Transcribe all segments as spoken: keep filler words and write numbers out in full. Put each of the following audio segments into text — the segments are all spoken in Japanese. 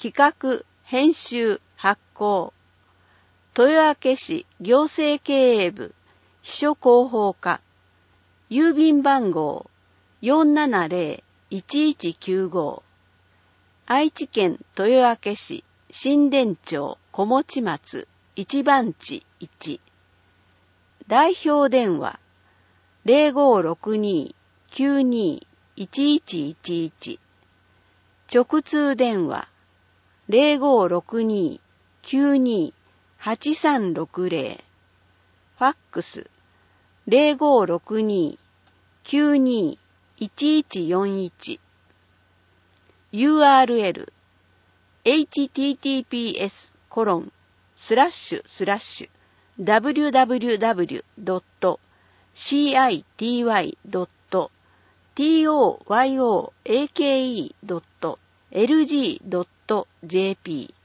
企画、編集、発行。豊明市行政経営部秘書広報課。郵便番号 よんななぜろいちいちきゅうご。愛知県豊明市新田町小持松一番地いち。代表電話 ゼロごろくにーきゅうにーいちいちいちいち。直通電話 ゼロごろくにーきゅうにーはちさんろくぜろ。ファックス ゼロごろくにーきゅうにーいちいちよんいち。ユーアールエル エイチティーティーピーエスコロンスラッシュスラッシュダブリュダブリュダブリュドットシーアイティーワイドットトヨーケードットエルジードットジェーピー。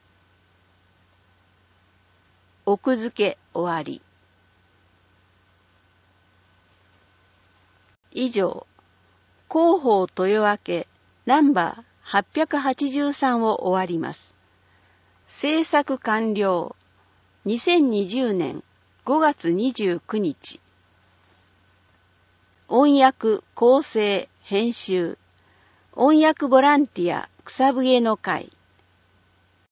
奥付け終わり。以上、広報豊明ナンバーはっぴゃくはちじゅうさんを終わります。制作完了。にせんにじゅうねんごがつにじゅうくにち。音訳、構成、編集。音訳ボランティア草笛の会。